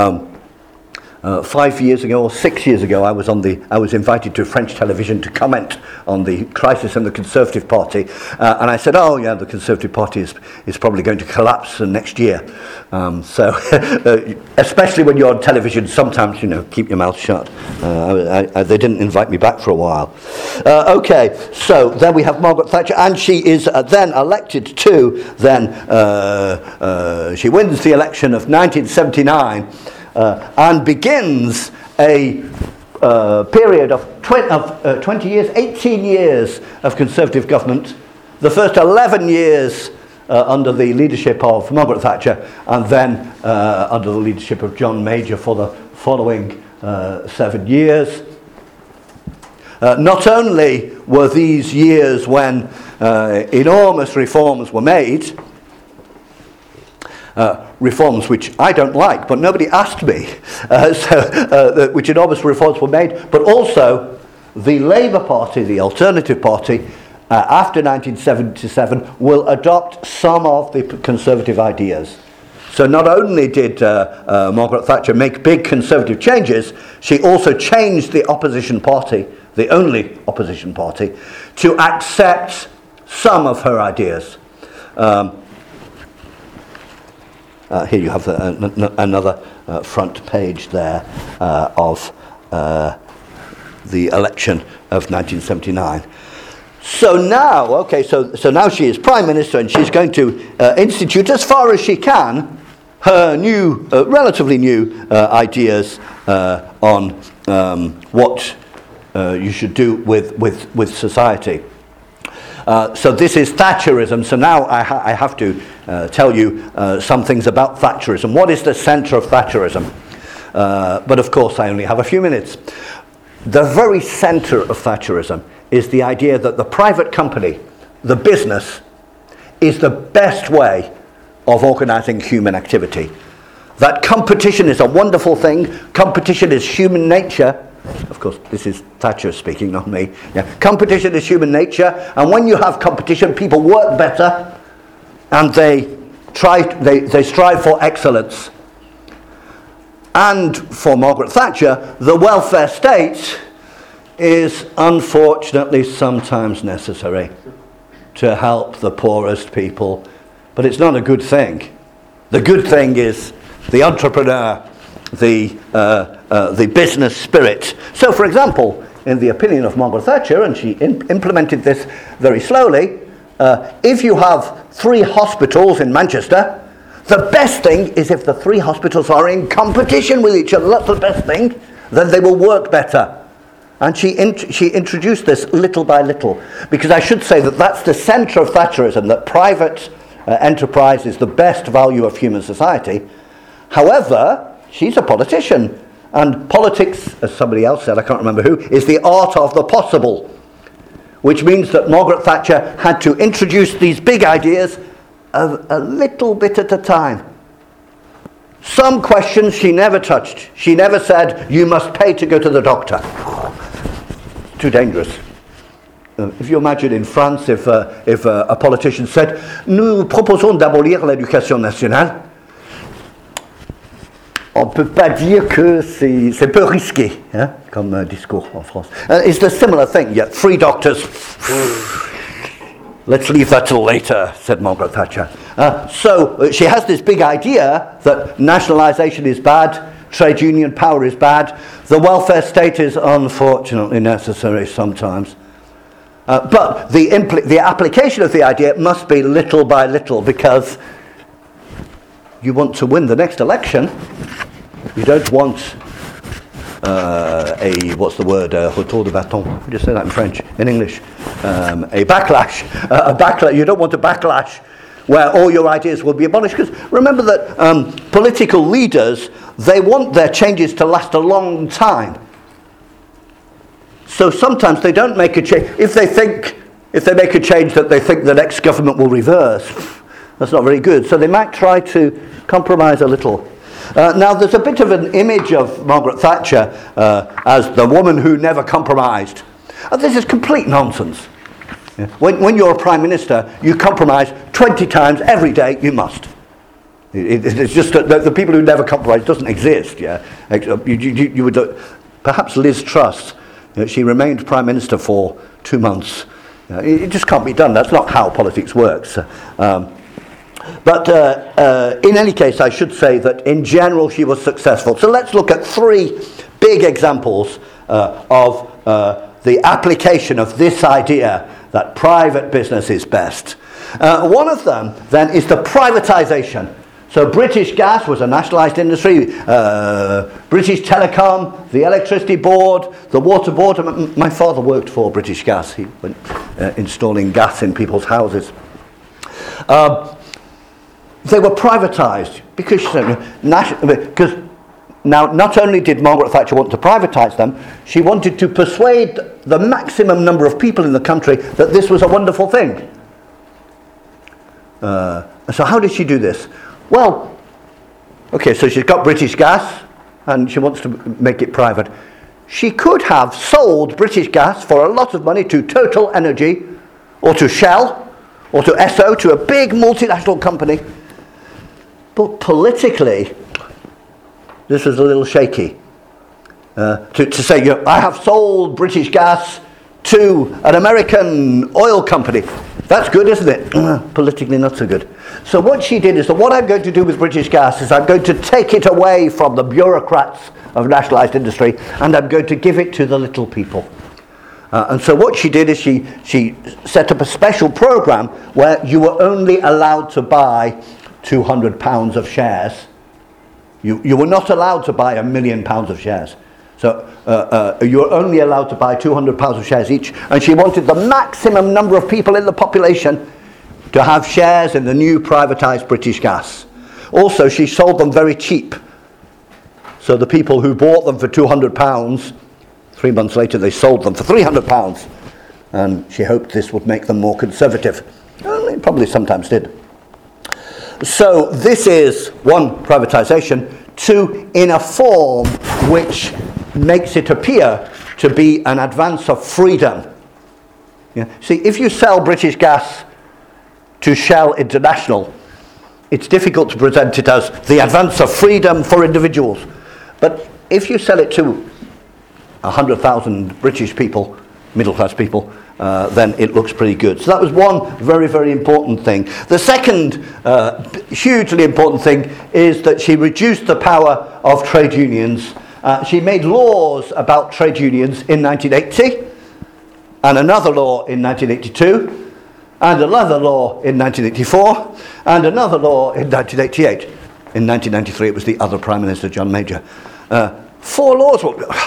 5 years ago or 6 years ago, I was invited to French television to comment on the crisis in the Conservative Party, and I said, the Conservative Party is probably going to collapse next year. So, especially when you're on television, sometimes keep your mouth shut. They didn't invite me back for a while. Okay, so then we have Margaret Thatcher, and she is then elected to. She wins the election of 1979. And begins a period of 20 years, 18 years of Conservative government. The first 11 years under the leadership of Margaret Thatcher, and then under the leadership of John Major for the following 7 years. Not only were these years when enormous reforms were made, reforms which I don't like, but nobody asked me, which enormous reforms were made, but also the Labour Party, the Alternative Party, after 1977, will adopt some of the Conservative ideas. So not only did Margaret Thatcher make big Conservative changes, she also changed the opposition party, the only opposition party, to accept some of her ideas. Here you have another front page there of the election of 1979. So now, so now she is Prime Minister, and she's going to institute, as far as she can, her new, relatively new ideas on what you should do with society. So this is Thatcherism. So now I have to tell you some things about Thatcherism. What is the centre of Thatcherism? But of course I only have a few minutes. The very centre of Thatcherism is the idea that the private company, the business, is the best way of organising human activity. That competition is a wonderful thing. Competition is human nature. Of course, this is Thatcher speaking, not me. Yeah. Competition is human nature, and when you have competition, people work better, and they strive for excellence. And for Margaret Thatcher, the welfare state is unfortunately sometimes necessary to help the poorest people, but it's not a good thing. The good thing is the entrepreneur, the business spirit. So, for example, in the opinion of Margaret Thatcher, and she implemented this very slowly, if you have 3 hospitals in Manchester, the best thing is if the 3 hospitals are in competition with each other. That's the best thing. Then they will work better. And she introduced this little by little, because I should say that that's the centre of Thatcherism, that private enterprise is the best value of human society. However, she's a politician, and politics, as somebody else said, I can't remember who, is the art of the possible, which means that Margaret Thatcher had to introduce these big ideas a little bit at a time. Some questions she never touched. She never said, you must pay to go to the doctor. Too dangerous. If you imagine in France, if a politician said, nous proposons d'abolir l'éducation nationale, on ne peut pas dire que c'est peu risqué, hein, comme discours en France. It's a similar thing, yeah, free doctors. Let's leave that till later, said Margaret Thatcher. So she has this big idea that nationalisation is bad, trade union power is bad, the welfare state is unfortunately necessary sometimes. But the application of the idea must be little by little, because you want to win the next election. You don't want what's the word, retour de bâton. How do you say that in French? In English? A backlash. You don't want a backlash where all your ideas will be abolished. Because remember that political leaders, they want their changes to last a long time. So sometimes they don't make a change. If they make a change that they think the next government will reverse, that's not very good. So they might try to compromise a little. Now there's a bit of an image of Margaret Thatcher as the woman who never compromised. This is complete nonsense. Yeah. When you're a Prime Minister, you compromise 20 times every day, you must. It's just that the people who never compromise doesn't exist. Yeah, you would perhaps Liz Truss. She remained Prime Minister for 2 months. It just can't be done. That's not how politics works. But in any case, I should say that in general she was successful. So let's look at 3 big examples of the application of this idea that private business is best. One of them then is the privatisation. So British Gas was a nationalised industry, British Telecom, the Electricity Board, the Water Board. My father worked for British Gas. He went installing gas in people's houses. They were privatised because now not only did Margaret Thatcher want to privatise them, she wanted to persuade the maximum number of people in the country that this was a wonderful thing. So how did she do this? Well, okay, so she's got British Gas and she wants to make it private. She could have sold British Gas for a lot of money to Total Energy or to Shell or to Esso, to a big multinational company. But politically, this was a little shaky. To say, I have sold British Gas to an American oil company. That's good, isn't it? Politically not so good. So what she did is that what I'm going to do with British Gas is I'm going to take it away from the bureaucrats of nationalised industry and I'm going to give it to the little people. And so what she did is she set up a special programme where you were only allowed to buy £200 of shares. You were not allowed to buy £1 million of shares. So you were only allowed to buy £200 of shares each, and she wanted the maximum number of people in the population to have shares in the new privatised British Gas. Also, she sold them very cheap. So the people who bought them for £200, 3 months later they sold them for £300, and she hoped this would make them more conservative. Well, it probably sometimes did. So this is one, privatisation. 2, in a form which makes it appear to be an advance of freedom. Yeah. See, if you sell British Gas to Shell International, it's difficult to present it as the advance of freedom for individuals. But if you sell it to 100,000 British people, middle-class people, then it looks pretty good. So that was one very, very important thing. The second hugely important thing is that she reduced the power of trade unions. She made laws about trade unions in 1980, and another law in 1982, and another law in 1984, and another law in 1988. In 1993 it was the other Prime Minister, John Major. 4 laws.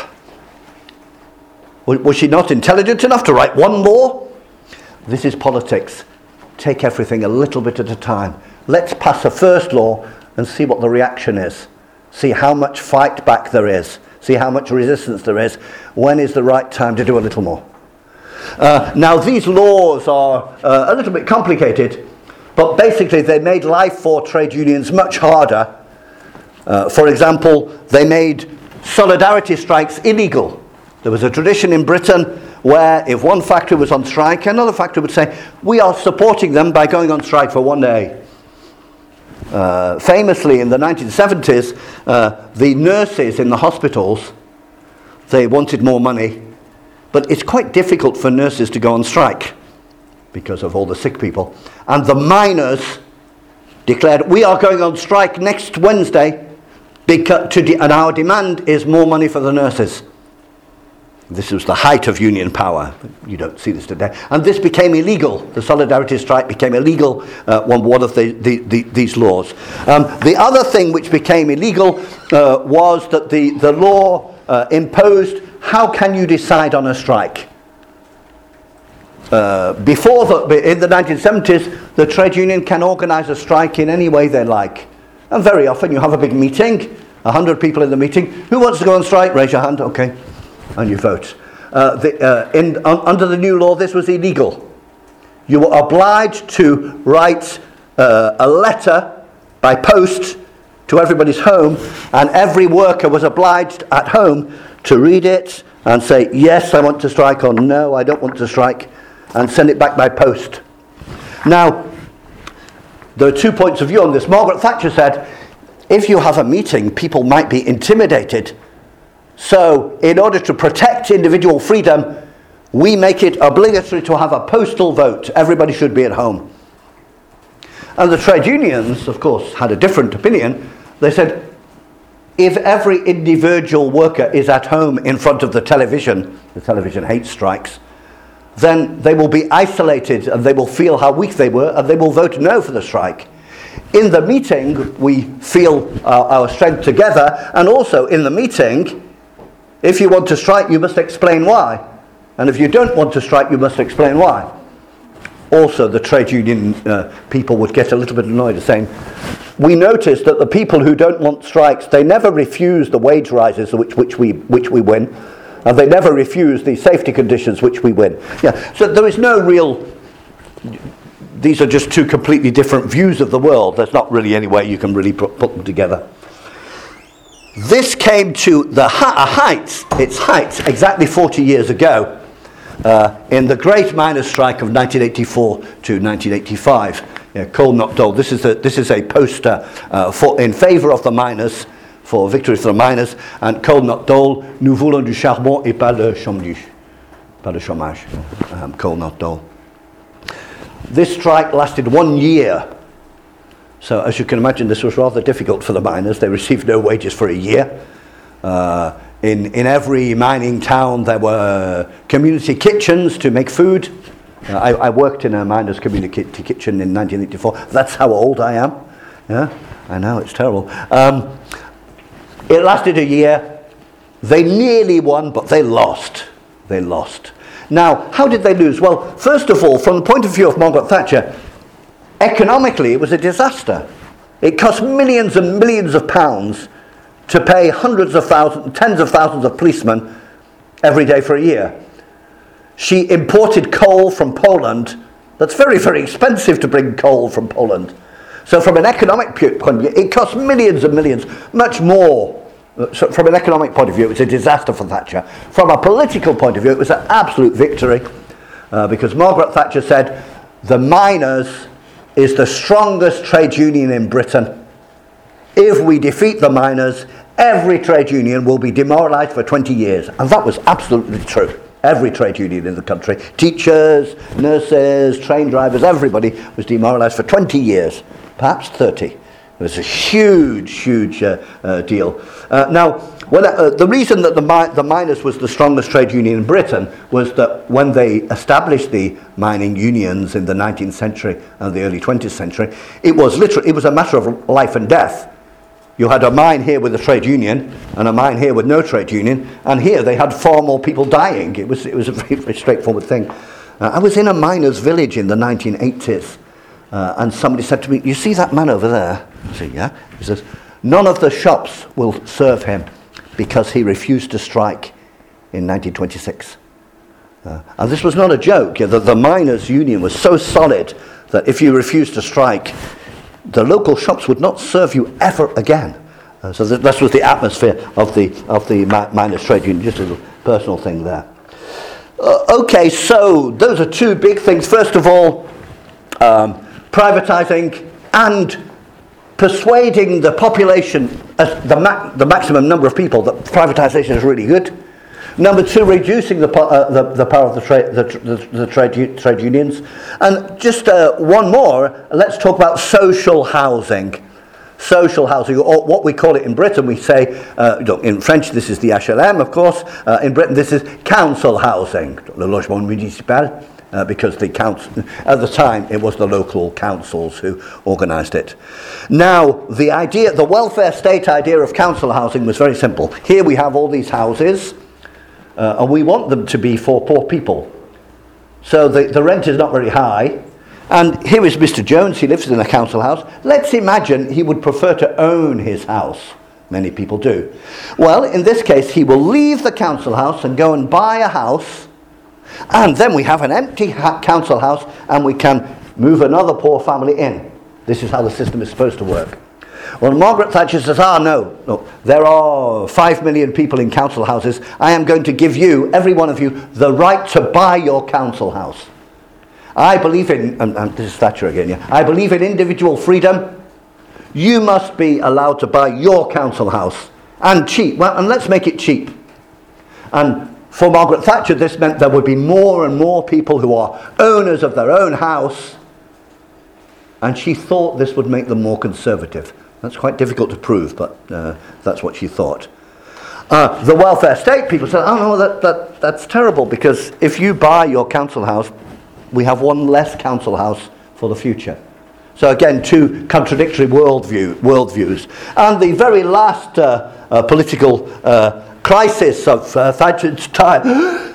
Was she not intelligent enough to write one law? This is politics. Take everything a little bit at a time. Let's pass a first law and see what the reaction is. See how much fight back there is. See how much resistance there is. When is the right time to do a little more? Now these laws are a little bit complicated, but basically they made life for trade unions much harder. For example, they made solidarity strikes illegal. There was a tradition in Britain where if one factory was on strike, another factory would say, we are supporting them by going on strike for one day. Famously, in the 1970s, the nurses in the hospitals, they wanted more money, but it's quite difficult for nurses to go on strike because of all the sick people. And the miners declared, we are going on strike next Wednesday, and our demand is more money for the nurses. This was the height of union power. You don't see this today. And this became illegal. The solidarity strike became illegal, one of these laws. The other thing which became illegal was that the law imposed, how can you decide on a strike? In the 1970s, the trade union can organize a strike in any way they like. And very often you have a big meeting, 100 people in the meeting. Who wants to go on strike? Raise your hand. Okay. And you vote. Under the new law, this was illegal. You were obliged to write a letter by post to everybody's home, and every worker was obliged at home to read it and say, yes, I want to strike, or no, I don't want to strike, and send it back by post. Now, there are 2 points of view on this. Margaret Thatcher said, if you have a meeting, people might be intimidated. So, in order to protect individual freedom, we make it obligatory to have a postal vote. Everybody should be at home. And the trade unions, of course, had a different opinion. They said, if every individual worker is at home in front of the television hates strikes, then they will be isolated and they will feel how weak they were and they will vote no for the strike. In the meeting, we feel our strength together, and also in the meeting, if you want to strike, you must explain why. And if you don't want to strike, you must explain why. Also, the trade union people would get a little bit annoyed, saying, we noticed that the people who don't want strikes, they never refuse the wage rises which we win, and they never refuse the safety conditions which we win. Yeah. So there is no real... These are just two completely different views of the world. There's not really any way you can really put them together. This came to its height, exactly 40 years ago, in the Great Miners' Strike of 1984 to 1985. Cole Not Dole. This is a poster in favour of the miners, for victory for the miners, and Cole Not Dole, nous voulons du charbon et pas le chômage. Cole Not Dole. This strike lasted 1 year. So, as you can imagine, this was rather difficult for the miners. They received no wages for a year. In every mining town, there were community kitchens to make food. I worked in a miners' community kitchen in 1984. That's how old I am. Yeah, I know, it's terrible. It lasted a year. They nearly won, but they lost. Now, how did they lose? Well, first of all, from the point of view of Margaret Thatcher, economically, it was a disaster. It cost millions and millions of pounds to pay hundreds of thousands, tens of thousands of policemen every day for a year. She imported coal from Poland. That's very, very expensive to bring coal from Poland. So from an economic point of view, it cost millions and millions, much more. So from an economic point of view, it was a disaster for Thatcher. From a political point of view, it was an absolute victory, because Margaret Thatcher said, the miners is the strongest trade union in Britain. If we defeat the miners, every trade union will be demoralised for 20 years. And that was absolutely true. Every trade union in the country, teachers, nurses, train drivers, everybody was demoralised for 20 years, perhaps 30. It was a huge deal. Now, the reason that the miners was the strongest trade union in Britain was that when they established the mining unions in the 19th century and the early 20th century, it was a matter of life and death. You had a mine here with a trade union and a mine here with no trade union, and here they had far more people dying. It was a very, very straightforward thing. I was in a miners' village in the 1980s, and somebody said to me, "You see that man over there?" I said, "Yeah." He says, "None of the shops will serve him because he refused to strike in 1926. And this was not a joke. The miners' union was so solid that if you refused to strike, the local shops would not serve you ever again. So that was the atmosphere of the miners' trade union. Just a little personal thing there. Okay, so those are two big things. First of all, privatising and persuading the population, the maximum number of people, that privatisation is really good. Number two, reducing the power of the trade unions. And just one more, let's talk about social housing. Social housing, or what we call it in Britain, we say, in French this is the HLM, of course. In Britain this is council housing, le logement municipal, because the council, at the time it was the local councils who organised it. Now, the welfare state idea of council housing was very simple. Here we have all these houses, and we want them to be for poor people. So the rent is not very high. And here is Mr. Jones, he lives in a council house. Let's imagine he would prefer to own his house. Many people do. Well, in this case, he will leave the council house and go and buy a house, and then we have an empty council house, and we can move another poor family in. This is how the system is supposed to work. Well, Margaret Thatcher says, no, there are 5 million people in council houses. I am going to give you, every one of you, the right to buy your council house. I believe in, and this is Thatcher again, yeah. I believe in individual freedom. You must be allowed to buy your council house. And cheap. Well, and let's make it cheap. And for Margaret Thatcher, this meant there would be more and more people who are owners of their own house. And she thought this would make them more conservative. That's quite difficult to prove, but that's what she thought. The welfare state people said, oh no, that's terrible, because if you buy your council house, we have one less council house for the future. So again, two contradictory worldviews. And the very last political crisis of Thatcher's time,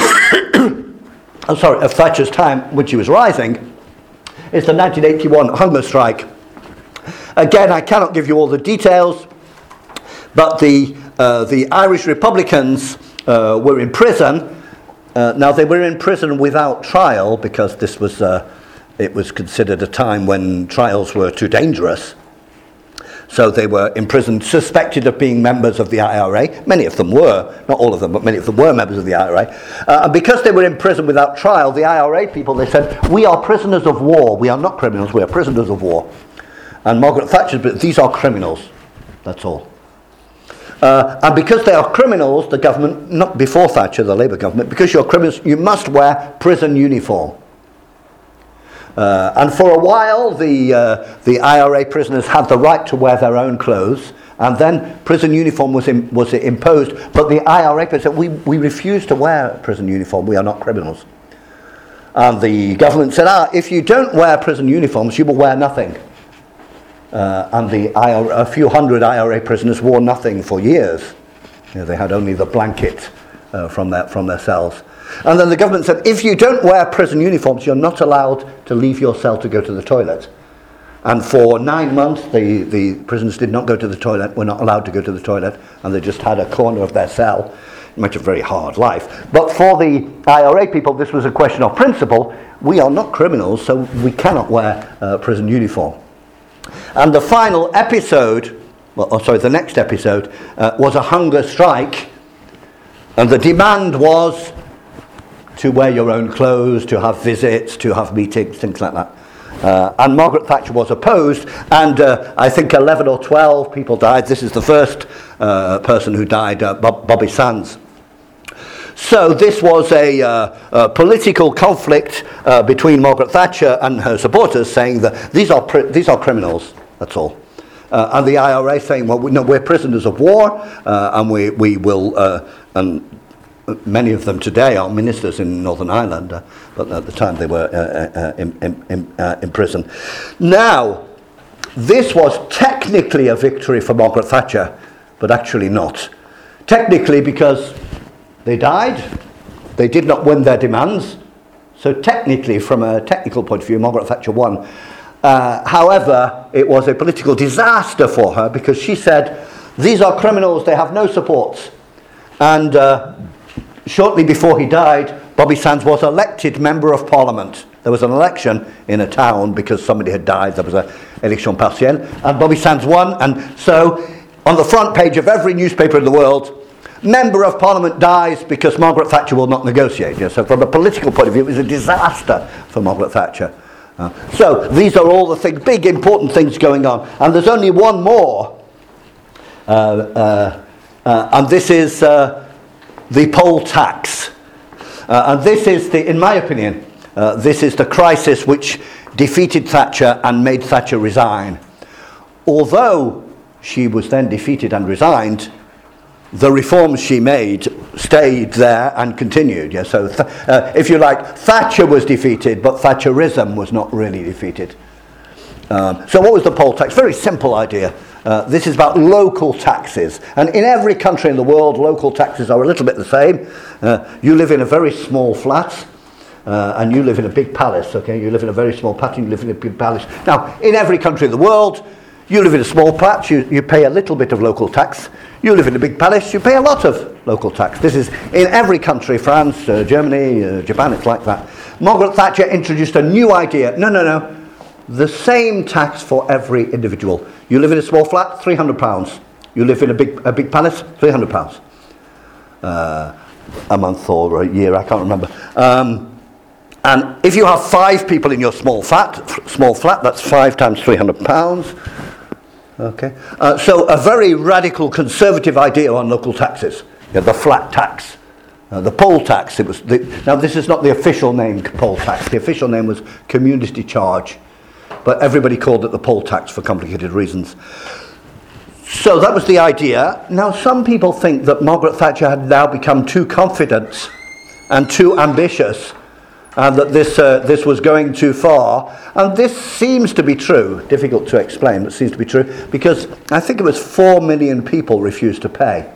of Thatcher's time when she was rising, is the 1981 hunger strike. Again, I cannot give you all the details, but the Irish Republicans were in prison. Now, they were in prison without trial, because this was it was considered a time when trials were too dangerous. So they were imprisoned, suspected of being members of the IRA. Many of them were, not all of them, but many of them were members of the IRA. And because they were in prison without trial, the IRA people, they said, we are prisoners of war. We are not criminals, we are prisoners of war. And Margaret Thatcher said, these are criminals. That's all. And because they are criminals, the government, not before Thatcher, the Labour government, because you're criminals, you must wear prison uniform. And for a while, the IRA prisoners had the right to wear their own clothes, and then prison uniform was imposed. But the IRA said, we refuse to wear prison uniform. We are not criminals. And the government said, if you don't wear prison uniforms, you will wear nothing. And a few hundred IRA prisoners wore nothing for years. They had only the blanket from their cells. And then the government said, if you don't wear prison uniforms, you're not allowed to leave your cell to go to the toilet. And for 9 months, the prisoners did not go to the toilet, were not allowed to go to the toilet, and they just had a corner of their cell. It made a very hard life. But for the IRA people, this was a question of principle. We are not criminals, so we cannot wear prison uniform. And the final episode, the next episode, was a hunger strike. And the demand was to wear your own clothes, to have visits, to have meetings, things like that. And Margaret Thatcher was opposed, and I think 11 or 12 people died. This is the first person who died, Bobby Sands. So this was a political conflict between Margaret Thatcher and her supporters, saying that these are criminals. That's all. And the IRA saying, well, no, we're prisoners of war, and we will. And many of them today are ministers in Northern Ireland, but at the time they were in prison. Now, this was technically a victory for Margaret Thatcher, but actually not. Technically, because they died, they did not win their demands, so technically, from a technical point of view, Margaret Thatcher won. However, it was a political disaster for her, because she said, these are criminals, they have no supports. And shortly before he died, Bobby Sands was elected Member of Parliament. There was an election in a town because somebody had died. There was an election partielle, and Bobby Sands won. And so on the front page of every newspaper in the world, Member of Parliament dies because Margaret Thatcher will not negotiate. Yeah, so from a political point of view, it was a disaster for Margaret Thatcher. So these are all the things, big important things going on. And there's only one more, and this is the poll tax. And this is, in my opinion, this is the crisis which defeated Thatcher and made Thatcher resign. Although she was then defeated and resigned, the reforms she made stayed there and continued. Yeah, so if you like, Thatcher was defeated, but Thatcherism was not really defeated. So what was the poll tax? Very simple idea. This is about local taxes. And in every country in the world, local taxes are a little bit the same. You live in a very small flat, and you live in a big palace, okay? You live in a very small flat, and you live in a big palace. Now, in every country in the world, you live in a small flat, you pay a little bit of local tax. You live in a big palace, you pay a lot of local tax. This is in every country, France, Germany, Japan, it's like that. Margaret Thatcher introduced a new idea. No. The same tax for every individual. You live in a small flat, £300. You live in a big palace, £300. A month or a year, I can't remember. And if you have 5 people in your small flat, that's 5 times £300. Okay. So a very radical conservative idea on local taxes. Yeah, the flat tax. The poll tax. Now this is not the official name, poll tax. The official name was community charge. But everybody called it the poll tax for complicated reasons. So that was the idea. Now some people think that Margaret Thatcher had now become too confident and too ambitious, and that this was going too far. And this seems to be true. Difficult to explain, but seems to be true, because I think it was 4 million people refused to pay.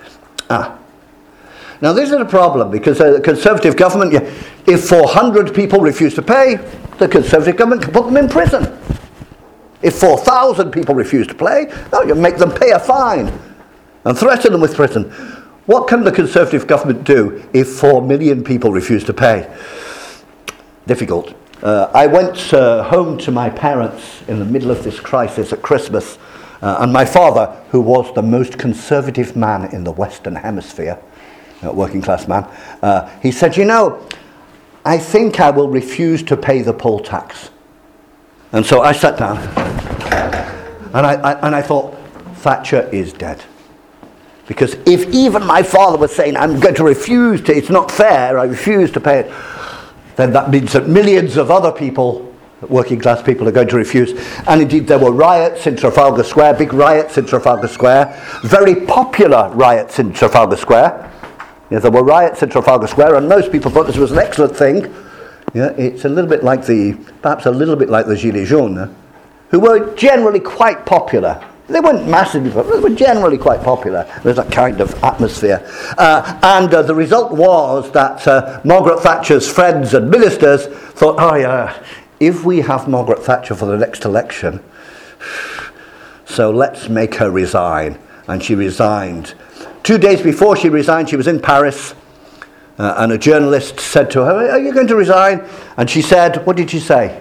Now this is a problem, because the Conservative government, if 400 people refuse to pay, the Conservative government can put them in prison. If 4,000 people refuse to pay, you make them pay a fine and threaten them with prison. What can the Conservative government do if 4 million people refuse to pay? Difficult. I went home to my parents in the middle of this crisis at Christmas, and my father, who was the most conservative man in the Western Hemisphere, working class man, he said, I think I will refuse to pay the poll tax. And so I sat down, and I thought, Thatcher is dead. Because if even my father was saying, I'm going to refuse to, it's not fair, I refuse to pay it, then that means that millions of other people, working class people, are going to refuse. And indeed there were riots in Trafalgar Square, big riots in Trafalgar Square, very popular riots in Trafalgar Square. There were riots in Trafalgar Square, and most people thought this was an excellent thing. It's a little bit like perhaps a little bit like the Gilets jaunes, who were generally quite popular. They weren't massively popular, they were generally quite popular. There's that kind of atmosphere. And the result was that Margaret Thatcher's friends and ministers thought, if we have Margaret Thatcher for the next election, so let's make her resign. And she resigned. 2 days before she resigned, she was in Paris, and a journalist said to her, are you going to resign? And she said, what did she say?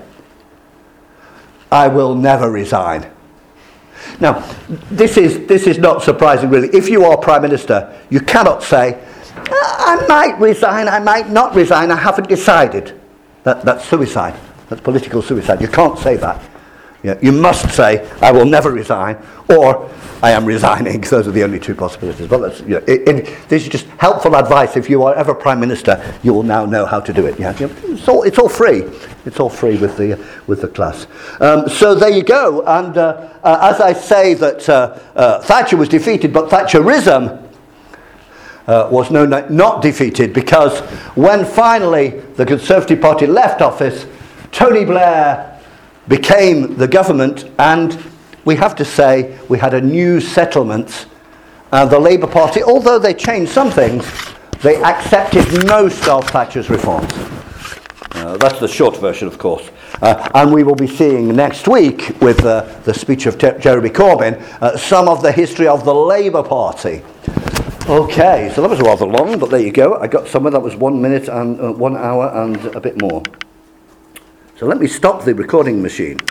I will never resign. Now, this is not surprising, really. If you are Prime Minister, you cannot say, I might resign, I might not resign, I haven't decided. That's suicide. That's political suicide. You can't say that. You must say, I will never resign, or I am resigning. Those are the only two possibilities. But this is just helpful advice. If you are ever Prime Minister, you will now know how to do it. It's all free. It's all free with the class. So there you go. And as I say that Thatcher was defeated, but Thatcherism was not defeated, because when finally the Conservative Party left office, Tony Blair became the government, and we have to say we had a new settlement. The Labour Party, although they changed some things, they accepted most of Thatcher's reforms. That's the short version, of course. And we will be seeing next week, with the speech of Jeremy Corbyn, some of the history of the Labour Party. Okay, so that was rather long, but there you go. I got somewhere. That was 1 minute and 1 hour and a bit more. So let me stop the recording machine.